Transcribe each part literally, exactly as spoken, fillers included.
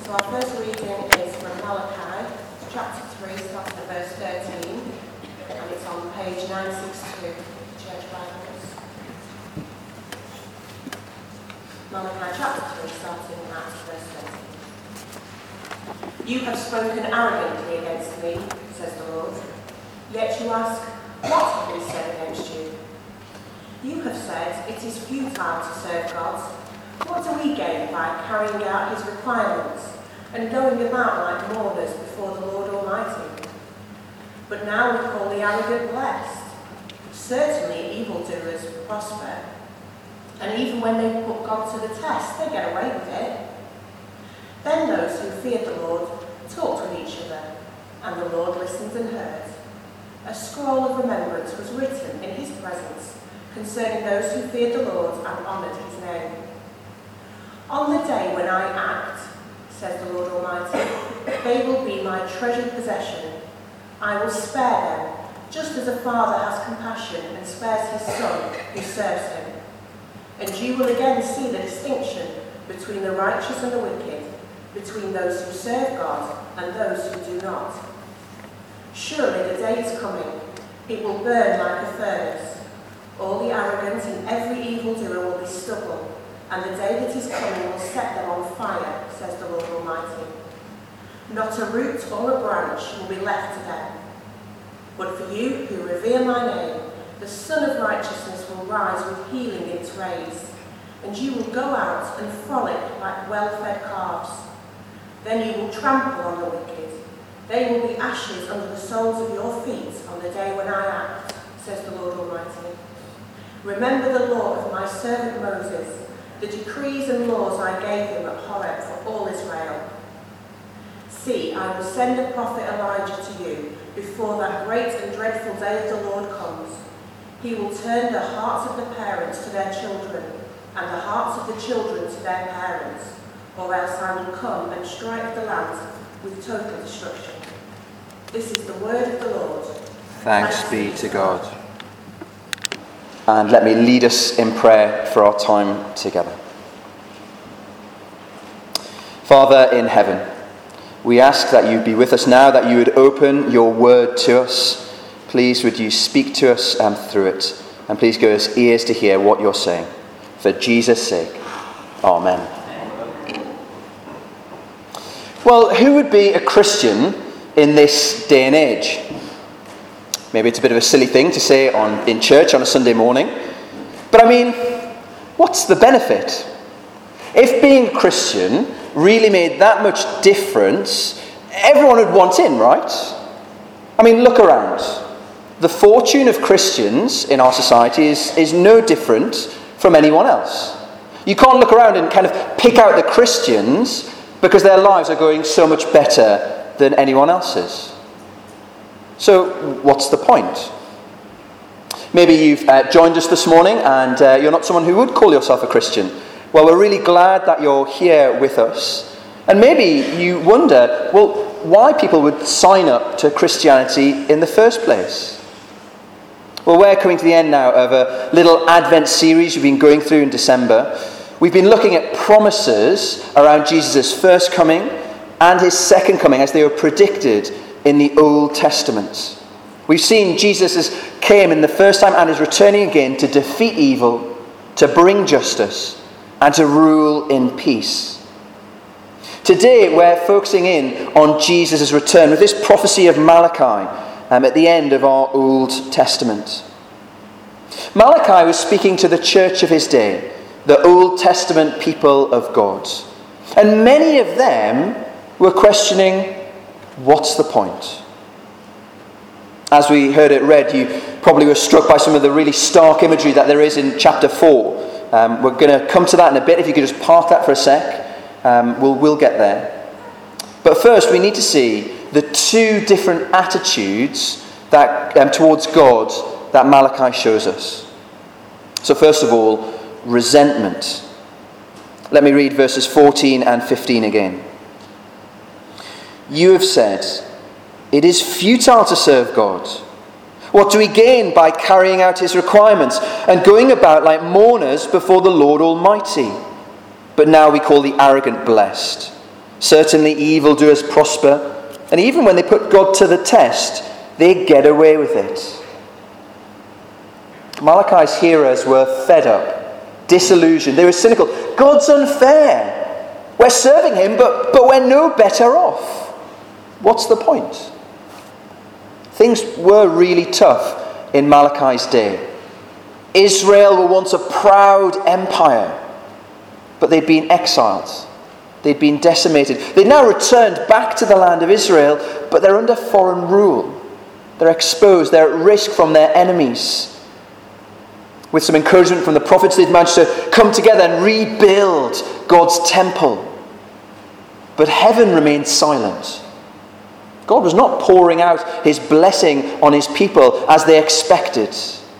So our first reading is from Malachi, chapter three, starting at verse thirteen, and it's on page nine sixty-two, Church Bibles. Malachi chapter three, starting at verse thirteen. You have spoken arrogantly against me, says the Lord. Yet you ask, what have we said against you? You have said, it is futile to serve God. What do we gain by carrying out his requirements and going about like mourners before the Lord Almighty? But now we call the arrogant blessed. Certainly evildoers prosper. And even when they put God to the test, they get away with it. Then those who feared the Lord talked with each other, and the Lord listened and heard. A scroll of remembrance was written in his presence concerning those who feared the Lord and honoured his name. On the day when I act, says the Lord Almighty, they will be my treasured possession. I will spare them, just as a father has compassion and spares his son who serves him. And you will again see the distinction between the righteous and the wicked, between those who serve God and those who do not. Surely the day is coming, it will burn like a furnace. All the arrogant and every evildoer will be stubble, and the day that is coming will set them on fire, says the Lord Almighty. Not a root or a branch will be left to them. But for you who revere my name, the Son of Righteousness will rise with healing in its rays, and you will go out and frolic like well-fed calves. Then you will trample on the wicked. They will be ashes under the soles of your feet on the day when I act, says the Lord Almighty. Remember the law of my servant Moses, the decrees and laws I gave him at Horeb for all Israel. See, I will send a prophet Elijah to you before that great and dreadful day of the Lord comes. He will turn the hearts of the parents to their children and the hearts of the children to their parents, or else I will come and strike the land with total destruction. This is the word of the Lord. Thanks, Thanks be to God. God. And let me lead us in prayer for our time together. Father in heaven, we ask that you be with us now, that you would open your word to us. Please would you speak to us um, through it, and please give us ears to hear what you're saying. For Jesus' sake, amen. Well, who would be a Christian in this day and age? Maybe it's a bit of a silly thing to say on in church on a Sunday morning. But I mean, what's the benefit? If being a Christian really made that much difference, everyone would want in, right? I mean, look around. The fortune of Christians in our society is, is no different from anyone else. You can't look around and kind of pick out the Christians because their lives are going so much better than anyone else's. So, what's the point? Maybe you've uh, joined us this morning and uh, you're not someone who would call yourself a Christian. Well, we're really glad that you're here with us. And maybe you wonder, well, why people would sign up to Christianity in the first place. Well, we're coming to the end now of a little Advent series we've been going through in December. We've been looking at promises around Jesus' first coming and his second coming as they were predicted in the Old Testament. We've seen Jesus came in the first time and is returning again to defeat evil, to bring justice, and to rule in peace. Today we're focusing in on Jesus' return with this prophecy of Malachi um, at the end of our Old Testament. Malachi was speaking to the church of his day, the Old Testament people of God. And many of them were questioning, what's the point? As we heard it read, you probably were struck by some of the really stark imagery that there is in chapter four. Um, we're going to come to that in a bit. If you could just park that for a sec, um, we'll, we'll get there. But first, we need to see the two different attitudes that um, towards God that Malachi shows us. So first of all, resentment. Let me read verses fourteen and fifteen again. You have said, it is futile to serve God. What do we gain by carrying out his requirements and going about like mourners before the Lord Almighty? But now we call the arrogant blessed. Certainly evildoers prosper, and even when they put God to the test, they get away with it. Malachi's hearers were fed up, disillusioned. They were cynical. God's unfair. We're serving him, but, but we're no better off. What's the point? Things were really tough in Malachi's day. Israel were once a proud empire, but they'd been exiled. They'd been decimated. They'd now returned back to the land of Israel, but they're under foreign rule. They're exposed. They're at risk from their enemies. With some encouragement from the prophets, they'd managed to come together and rebuild God's temple. But heaven remained silent. God was not pouring out his blessing on his people as they expected.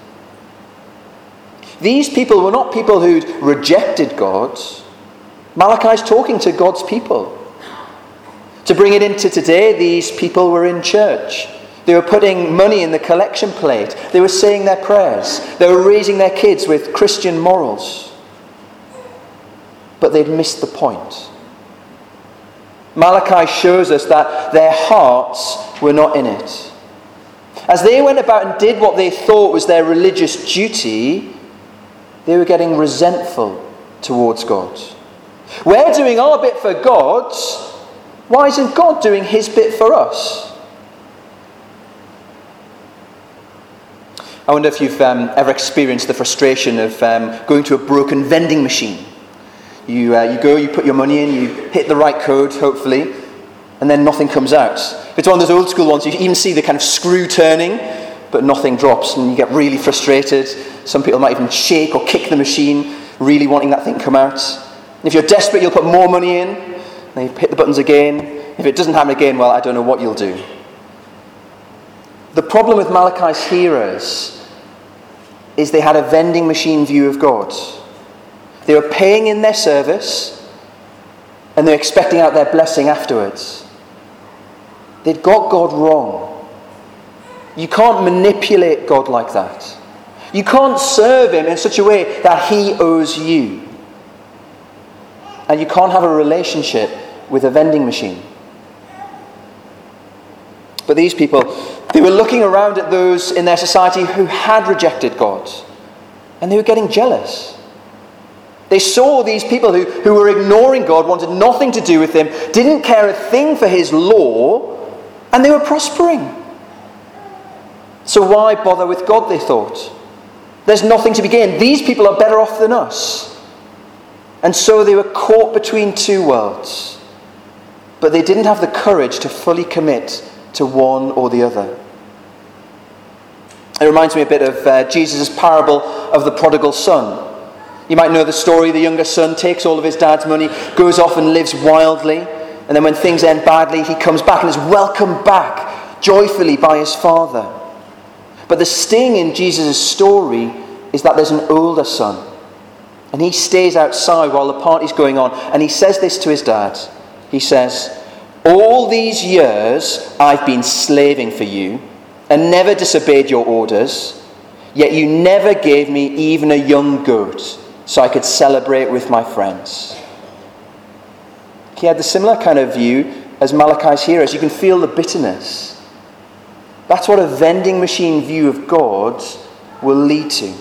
These people were not people who'd rejected God. Malachi's talking to God's people. To bring it into today, these people were in church. They were putting money in the collection plate. They were saying their prayers. They were raising their kids with Christian morals. But they'd missed the point. Malachi shows us that their hearts were not in it. As they went about and did what they thought was their religious duty, they were getting resentful towards God. We're doing our bit for God. Why isn't God doing his bit for us? I wonder if you've um, ever experienced the frustration of um, going to a broken vending machine. You, uh, you go, you put your money in, you hit the right code, hopefully, and then nothing comes out. If it's one of those old school ones, you even see the kind of screw turning, but nothing drops, and you get really frustrated. Some people might even shake or kick the machine, really wanting that thing to come out. And if you're desperate, you'll put more money in, and you hit the buttons again. If it doesn't happen again, well, I don't know what you'll do. The problem with Malachi's hearers is they had a vending machine view of God. They were paying in their service, and they're expecting out their blessing afterwards. They'd got God wrong. You can't manipulate God like that. You can't serve him in such a way that he owes you. And you can't have a relationship with a vending machine. But these people, they were looking around at those in their society who had rejected God, and they were getting jealous. They saw these people who, who were ignoring God, wanted nothing to do with him, didn't care a thing for his law, and they were prospering. So why bother with God, they thought? There's nothing to be gained. These people are better off than us. And so they were caught between two worlds. But they didn't have the courage to fully commit to one or the other. It reminds me a bit of uh, Jesus' parable of the prodigal son. You might know the story. The younger son takes all of his dad's money, goes off and lives wildly, and then when things end badly, he comes back and is welcomed back joyfully by his father. But the sting in Jesus' story is that there's an older son, and he stays outside while the party's going on, and he says this to his dad. He says, "All these years I've been slaving for you and never disobeyed your orders, yet you never gave me even a young goat so I could celebrate with my friends." He had the similar kind of view as Malachi's hearers. You can feel the bitterness. That's what a vending machine view of God will lead to.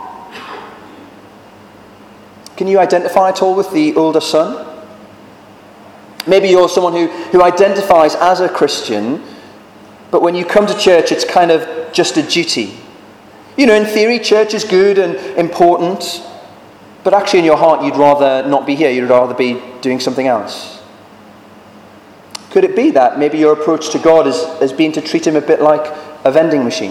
Can you identify at all with the older son? Maybe you're someone who, who identifies as a Christian, but when you come to church, it's kind of just a duty. You know, in theory, church is good and important, but actually in your heart, you'd rather not be here. You'd rather be doing something else. Could it be that maybe your approach to God has, has been to treat him a bit like a vending machine?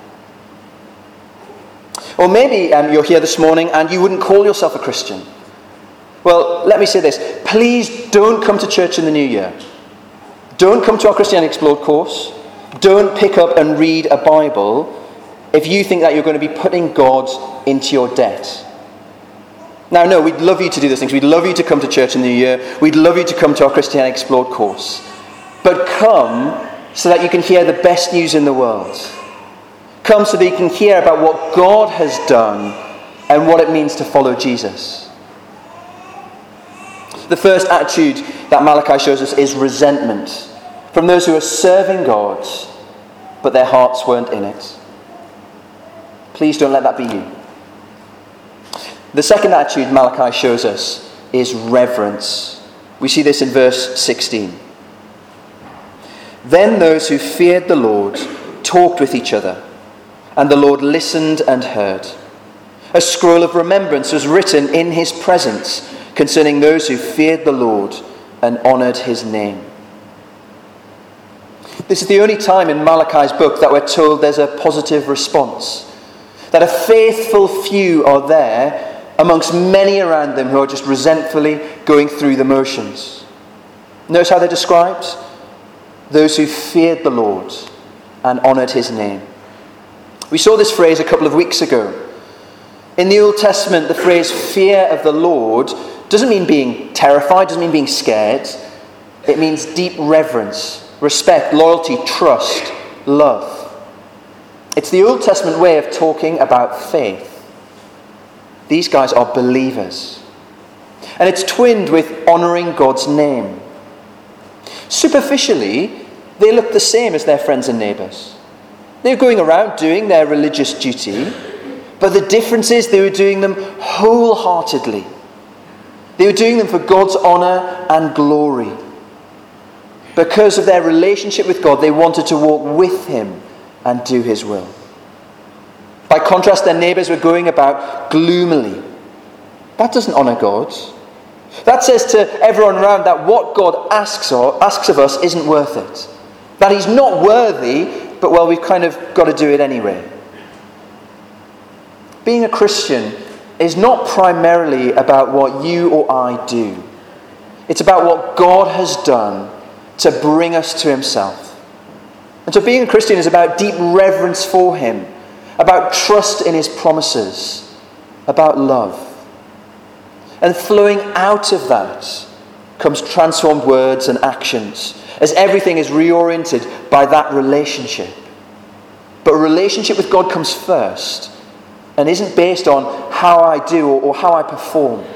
Or maybe um, you're here this morning and you wouldn't call yourself a Christian. Well, let me say this. Please don't come to church in the new year. Don't come to our Christianity Explored course. Don't pick up and read a Bible if you think that you're going to be putting God into your debt. Now, no, we'd love you to do those things. We'd love you to come to church in the new year. We'd love you to come to our Christianity Explored course. But come so that you can hear the best news in the world. Come so that you can hear about what God has done and what it means to follow Jesus. The first attitude that Malachi shows us is resentment from those who are serving God, but their hearts weren't in it. Please don't let that be you. The second attitude Malachi shows us is reverence. We see this in verse sixteen. Then those who feared the Lord talked with each other, and the Lord listened and heard. A scroll of remembrance was written in his presence concerning those who feared the Lord and honoured his name. This is the only time in Malachi's book that we're told there's a positive response. That a faithful few are there amongst many around them who are just resentfully going through the motions. Notice how they're described? Those who feared the Lord and honoured his name. We saw this phrase a couple of weeks ago. In the Old Testament, the phrase fear of the Lord doesn't mean being terrified, doesn't mean being scared. It means deep reverence, respect, loyalty, trust, love. It's the Old Testament way of talking about faith. These guys are believers. And it's twinned with honouring God's name. Superficially, they look the same as their friends and neighbours. They were going around doing their religious duty, but the difference is they were doing them wholeheartedly. They were doing them for God's honour and glory. Because of their relationship with God, they wanted to walk with him and do his will. By contrast, their neighbours were going about gloomily. That doesn't honour God. That says to everyone around that what God asks of, asks of us isn't worth it. That he's not worthy, but well, we've kind of got to do it anyway. Being a Christian is not primarily about what you or I do. It's about what God has done to bring us to himself. And so being a Christian is about deep reverence for him, about trust in his promises, about love. And flowing out of that comes transformed words and actions, as everything is reoriented by that relationship. But a relationship with God comes first and isn't based on how I do or, or how I perform.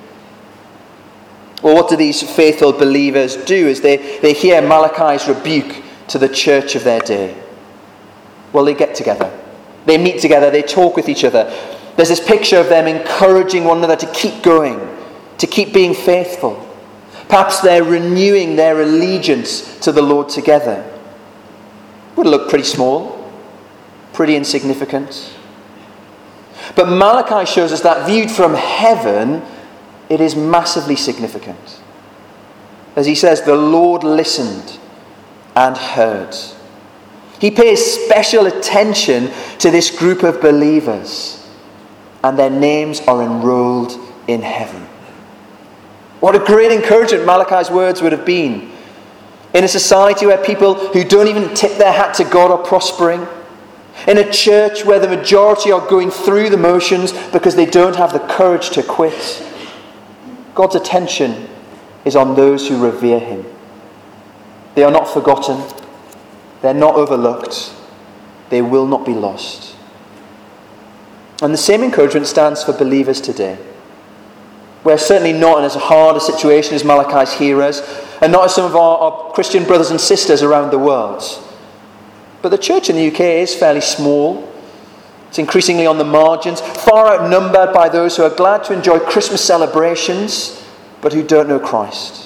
Well, what do these faithful believers do as they, they hear Malachi's rebuke to the church of their day? Well, they get together. They meet together. They talk with each other. There's this picture of them encouraging one another to keep going, to keep being faithful. Perhaps they're renewing their allegiance to the Lord together. Would look pretty small, pretty insignificant. But Malachi shows us that viewed from heaven, it is massively significant. As he says, the Lord listened and heard. He pays special attention to this group of believers, and their names are enrolled in heaven. What a great encouragement Malachi's words would have been. In a society where people who don't even tip their hat to God are prospering. In a church where the majority are going through the motions because they don't have the courage to quit. God's attention is on those who revere him. They are not forgotten. They're not overlooked. They will not be lost. And the same encouragement stands for believers today. We're certainly not in as hard a situation as Malachi's hearers, and not as some of our, our Christian brothers and sisters around the world. But the church in the U K is fairly small. It's increasingly on the margins, far outnumbered by those who are glad to enjoy Christmas celebrations, but who don't know Christ.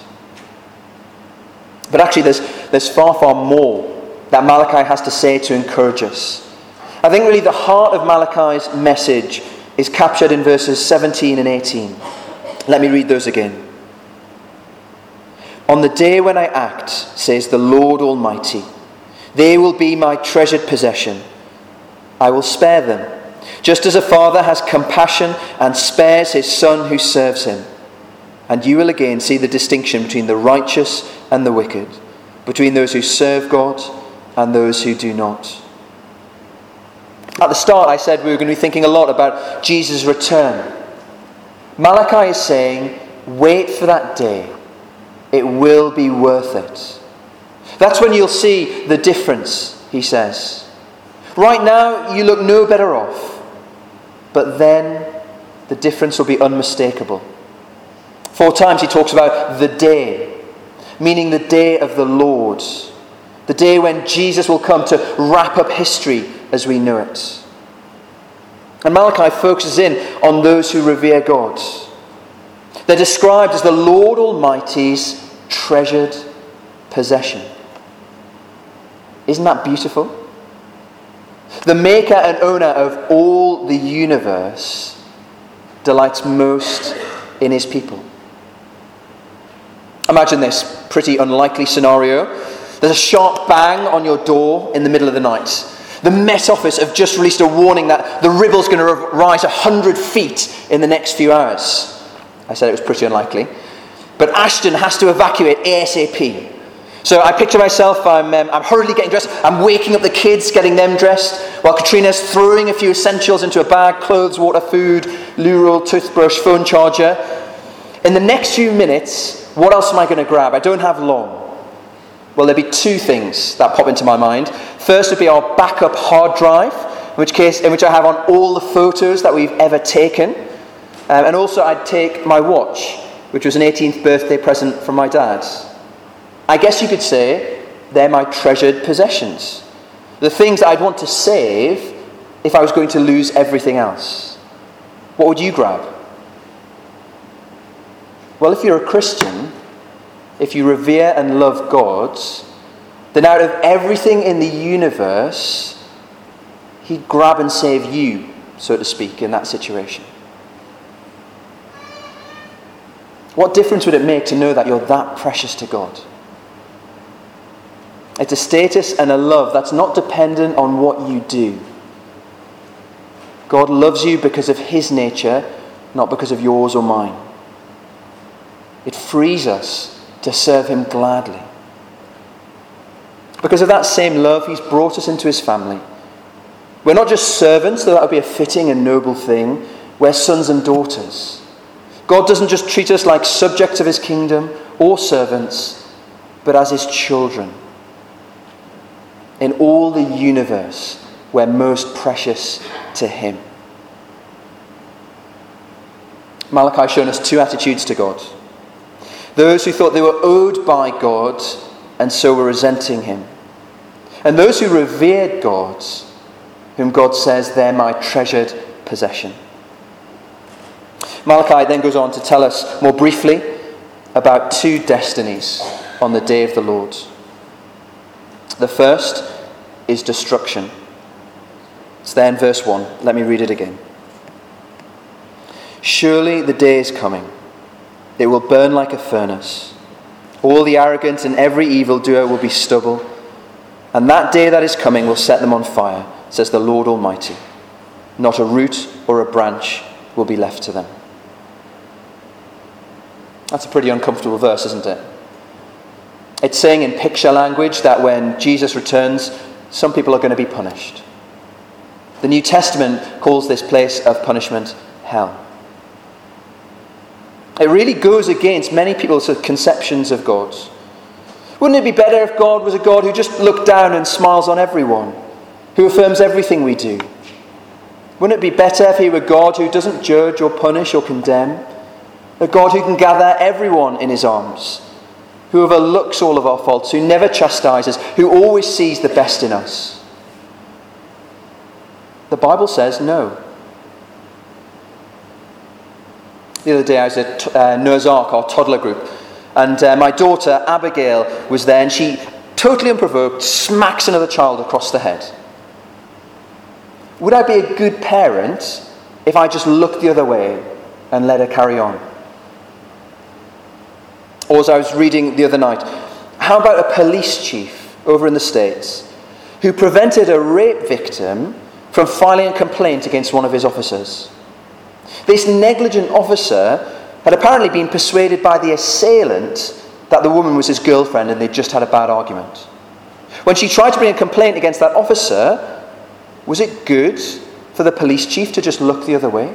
But actually there's, there's far, far more that Malachi has to say to encourage us. I think really the heart of Malachi's message is captured in verses seventeen and eighteen. Let me read those again. On the day when I act, says the Lord Almighty, they will be my treasured possession. I will spare them, just as a father has compassion and spares his son who serves him. And you will again see the distinction between the righteous and the wicked, between those who serve God and those who do not. At the start I said we were going to be thinking a lot about Jesus' return. Malachi is saying, wait for that day. It will be worth it. That's when you'll see the difference, he says. Right now, you look no better off. But then, the difference will be unmistakable. Four times he talks about the day. meaning the day of the Lord, the day when Jesus will come to wrap up history as we know it. And Malachi focuses in on those who revere God. They're described as the Lord Almighty's treasured possession. Isn't that beautiful? The maker and owner of all the universe delights most in his people. Imagine this pretty unlikely scenario. There's a sharp bang on your door in the middle of the night. The Met Office have just released a warning that the Ribble's going to rise one hundred feet in the next few hours. I said it was pretty unlikely. But Ashton has to evacuate ASAP. So I picture myself, I'm, um, I'm hurriedly getting dressed, I'm waking up the kids, getting them dressed, while Katrina's throwing a few essentials into a bag: clothes, water, food, loo roll, toothbrush, phone charger. In the next few minutes, what else am I going to grab? I don't have long. Well, there'd be two things that pop into my mind. First would be our backup hard drive, in which case, in which I have on all the photos that we've ever taken. Um, and also I'd take my watch, which was an eighteenth birthday present from my dad. I guess you could say they're my treasured possessions. The things that I'd want to save if I was going to lose everything else. What would you grab? Well, if you're a Christian, if you revere and love God, then out of everything in the universe, he'd grab and save you, so to speak, in that situation. What difference would it make to know that you're that precious to God? It's a status and a love that's not dependent on what you do. God loves you because of his nature, not because of yours or mine. It frees us to serve him gladly. Because of that same love, he's brought us into his family. We're not just servants, though that would be a fitting and noble thing. We're sons and daughters. God doesn't just treat us like subjects of his kingdom or servants, but as his children. In all the universe, we're most precious to him. Malachi's shown us two attitudes to God. Those who thought they were owed by God and so were resenting him. And those who revered God, whom God says they're my treasured possession. Malachi then goes on to tell us more briefly about two destinies on the day of the Lord. The first is destruction. It's there in verse one. Let me read it again. Surely the day is coming. It will burn like a furnace. All the arrogant and every evildoer will be stubble. And that day that is coming will set them on fire, says the Lord Almighty. Not a root or a branch will be left to them. That's a pretty uncomfortable verse, isn't it? It's saying in picture language that when Jesus returns, some people are going to be punished. The New Testament calls this place of punishment hell. It really goes against many people's conceptions of God. Wouldn't it be better if God was a God who just looked down and smiles on everyone, who affirms everything we do? Wouldn't it be better if he were God who doesn't judge or punish or condemn? A God who can gather everyone in his arms, who overlooks all of our faults, who never chastises, who always sees the best in us. The Bible says no. The other day I was at uh, Noah's Ark, our toddler group, and uh, my daughter Abigail was there, and she, totally unprovoked, smacks another child across the head. Would I be a good parent if I just looked the other way and let her carry on? Or as I was reading the other night, how about a police chief over in the States who prevented a rape victim from filing a complaint against one of his officers? This negligent officer had apparently been persuaded by the assailant that the woman was his girlfriend and they'd just had a bad argument. When she tried to bring a complaint against that officer, was it good for the police chief to just look the other way?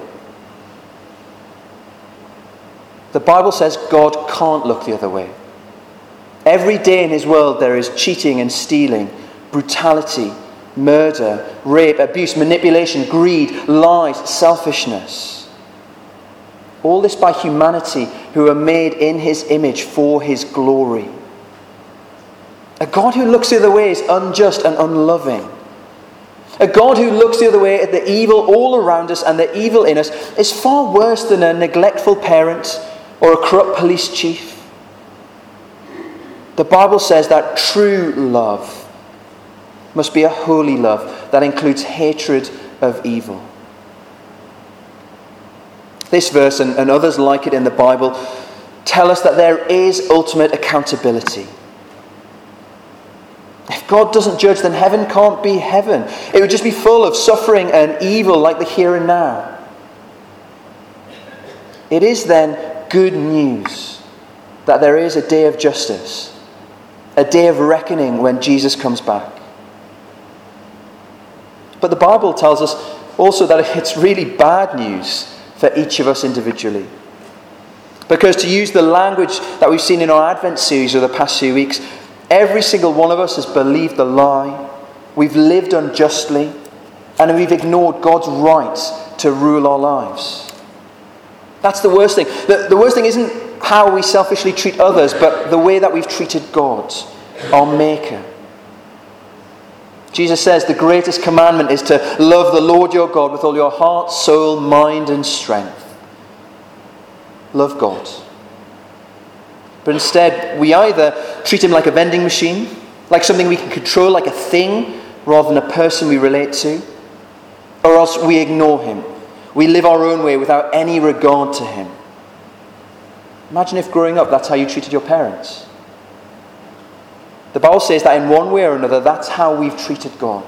The Bible says God can't look the other way. Every day in his world there is cheating and stealing, brutality, murder, rape, abuse, manipulation, greed, lies, selfishness. All this by humanity who are made in his image for his glory. A God who looks the other way is unjust and unloving. A God who looks the other way at the evil all around us and the evil in us is far worse than a neglectful parent or a corrupt police chief. The Bible says that true love must be a holy love that includes hatred of evil. This verse and, and others like it in the Bible tell us that there is ultimate accountability. If God doesn't judge, then heaven can't be heaven. It would just be full of suffering and evil like the here and now. It is then good news that there is a day of justice, a day of reckoning when Jesus comes back. But the Bible tells us also that it's really bad news for each of us individually. Because to use the language that we've seen in our Advent series over the past few weeks, every single one of us has believed the lie, we've lived unjustly, and we've ignored God's right to rule our lives. That's the worst thing. The, the worst thing isn't how we selfishly treat others, but the way that we've treated God, our Maker. Jesus says the greatest commandment is to love the Lord your God with all your heart, soul, mind, and strength. Love God. But instead, we either treat him like a vending machine, like something we can control, like a thing, rather than a person we relate to, or else we ignore him. We live our own way without any regard to him. Imagine if growing up that's how you treated your parents. The Bible says that in one way or another, that's how we've treated God.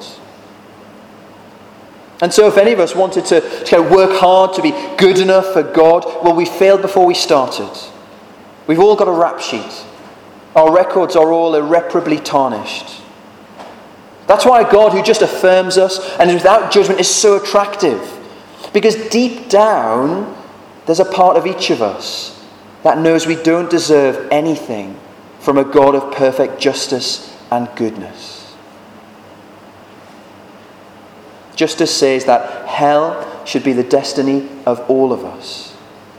And so if any of us wanted to, to kind of work hard to be good enough for God, well, we failed before we started. We've all got a rap sheet. Our records are all irreparably tarnished. That's why a God who just affirms us and is without judgment is so attractive. Because deep down, there's a part of each of us that knows we don't deserve anything from a God of perfect justice and goodness. Justice says that hell should be the destiny of all of us.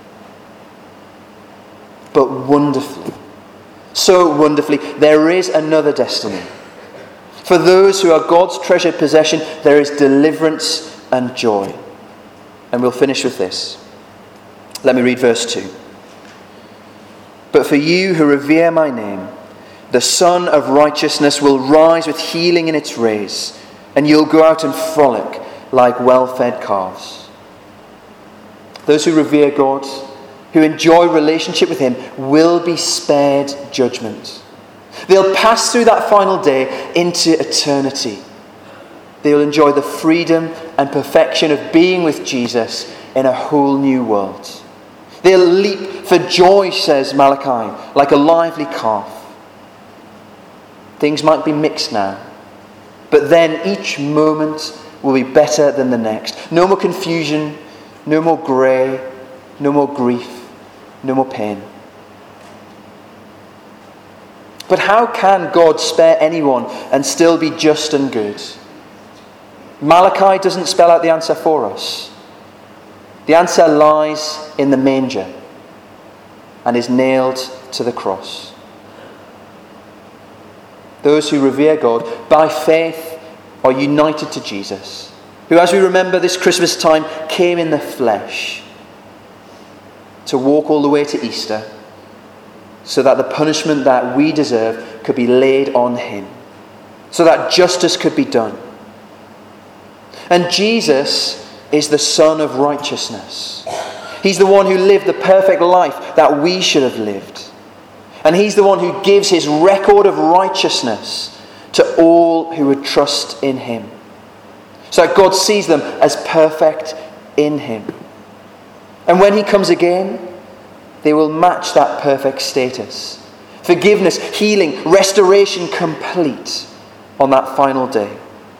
But wonderfully, so wonderfully, there is another destiny. For those who are God's treasured possession, there is deliverance and joy. And we'll finish with this. Let me read verse two. But for you who revere my name, the Sun of Righteousness will rise with healing in its rays, and you'll go out and frolic like well-fed calves. Those who revere God, who enjoy relationship with him, will be spared judgment. They'll pass through that final day into eternity. They'll enjoy the freedom and perfection of being with Jesus in a whole new world. They'll leap for joy, says Malachi, like a lively calf. Things might be mixed now, but then each moment will be better than the next. No more confusion, no more grey, no more grief, no more pain. But how can God spare anyone and still be just and good? Malachi doesn't spell out the answer for us. The answer lies in the manger and is nailed to the cross. Those who revere God by faith are united to Jesus, who, as we remember this Christmas time, came in the flesh to walk all the way to Easter so that the punishment that we deserve could be laid on him, so that justice could be done. And Jesus is the Son of Righteousness. He's the one who lived the perfect life that we should have lived. And he's the one who gives his record of righteousness to all who would trust in him, so that God sees them as perfect in him. And when he comes again, they will match that perfect status. Forgiveness, healing, restoration complete on that final day.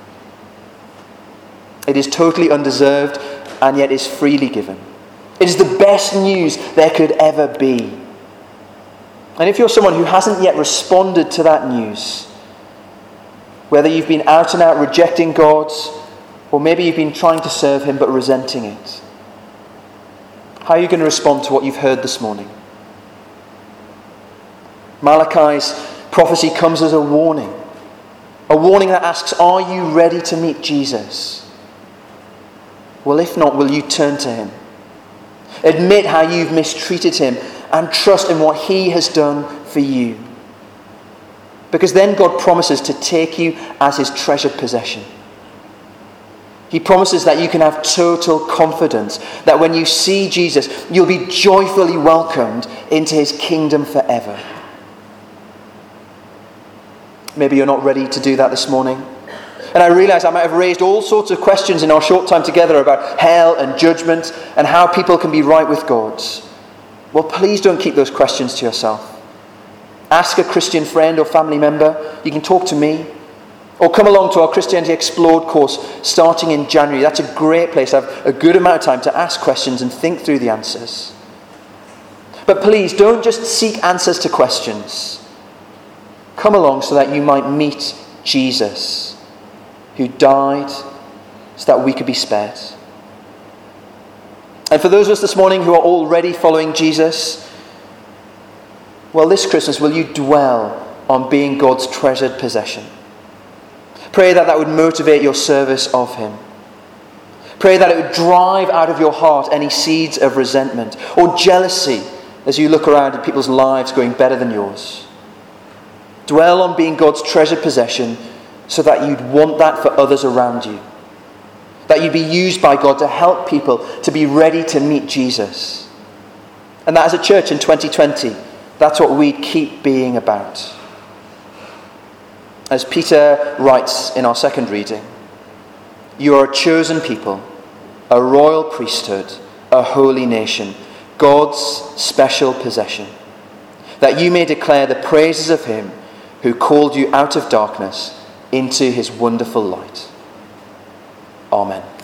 It is totally undeserved and yet is freely given. It is the best news there could ever be. And if you're someone who hasn't yet responded to that news, whether you've been out and out rejecting God, or maybe you've been trying to serve him but resenting it, how are you going to respond to what you've heard this morning? Malachi's Prophecy comes as a warning. A warning that asks, are you ready to meet Jesus? Well, if not, will you turn to him? Admit how you've mistreated him and trust in what he has done for you. Because then God promises to take you as his treasured possession. He promises that you can have total confidence that when you see Jesus, you'll be joyfully welcomed into his kingdom forever. Maybe you're not ready to do that this morning. And I realize I might have raised all sorts of questions in our short time together about hell and judgment and how people can be right with God. Well, please don't keep those questions to yourself. Ask a Christian friend or family member. You can talk to me. Or come along to our Christianity Explored course starting in January. That's a great place to have a good amount of time to ask questions and think through the answers. But please, don't just seek answers to questions. Come along so that you might meet Jesus, who died so that we could be spared. And for those of us this morning who are already following Jesus, well, this Christmas, will you dwell on being God's treasured possession? Pray that that would motivate your service of him. Pray that it would drive out of your heart any seeds of resentment or jealousy as you look around at people's lives going better than yours. Dwell on being God's treasured possession so that you'd want that for others around you. That you'd be used by God to help people to be ready to meet Jesus. And that as a church in twenty twenty, that's what we'd keep being about. As Peter writes in our second reading, you are a chosen people, a royal priesthood, a holy nation, God's special possession, that you may declare the praises of him who called you out of darkness into his wonderful light. Amen.